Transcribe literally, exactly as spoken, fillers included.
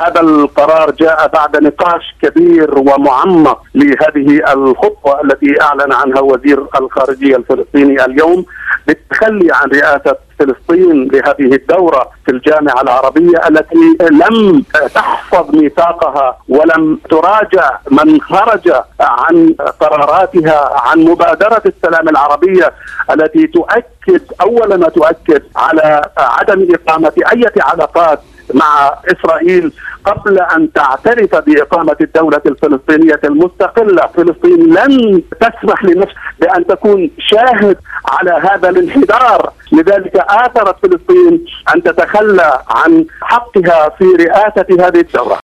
هذا القرار جاء بعد نقاش كبير ومعمق لهذه الخطوة التي أعلن عنها وزير الخارجية الفلسطيني اليوم بالتخلي عن رئاسة فلسطين لهذه الدورة في الجامعة العربية التي لم تحفظ ميثاقها ولم تراجع من خرج عن قراراتها، عن مبادرة السلام العربية التي تؤكد أول ما تؤكد على عدم إقامة أي علاقات مع إسرائيل قبل أن تعترف بإقامة الدولة الفلسطينية المستقلة. فلسطين لن تسمح لنفسها بأن تكون شاهد على هذا الانحدار، لذلك آثرت فلسطين أن تتخلى عن حقها في رئاسة هذه الدورة.